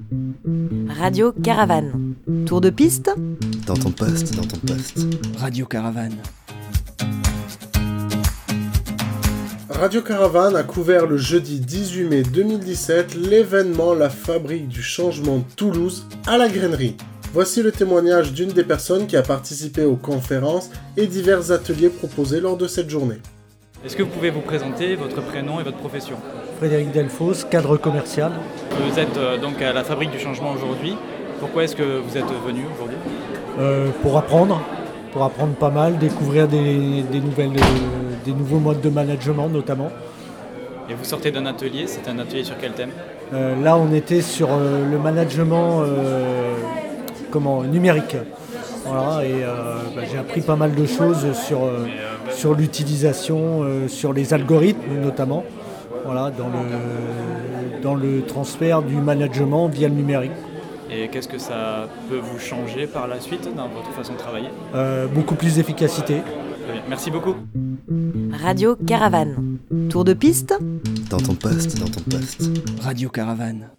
Radio Caravane. Tour de piste Dans ton poste. Radio Caravane. Radio Caravane a couvert le jeudi 18 mai 2017 l'événement La Fabrique du Changement de Toulouse à la Grainerie. Voici le témoignage d'une des personnes qui a participé aux conférences et divers ateliers proposés lors de cette journée. Est-ce que vous pouvez vous présenter votre prénom et votre profession ? Frédéric Delfos, cadre commercial. Vous êtes donc à la Fabrique du Changement aujourd'hui. Pourquoi est-ce que vous êtes venu aujourd'hui ? Pour apprendre pas mal, découvrir des nouveaux modes de management notamment. Et vous sortez d'un atelier, c'est un atelier sur quel thème ? Là on était sur le management numérique. Voilà, et j'ai appris pas mal de choses sur l'utilisation, sur les algorithmes notamment, voilà, dans le transfert du management via le numérique. Et qu'est-ce que ça peut vous changer par la suite dans votre façon de travailler ? Beaucoup plus d'efficacité. Très bien. Merci beaucoup. Radio Caravane. Tour de piste Dans ton poste. Radio Caravane.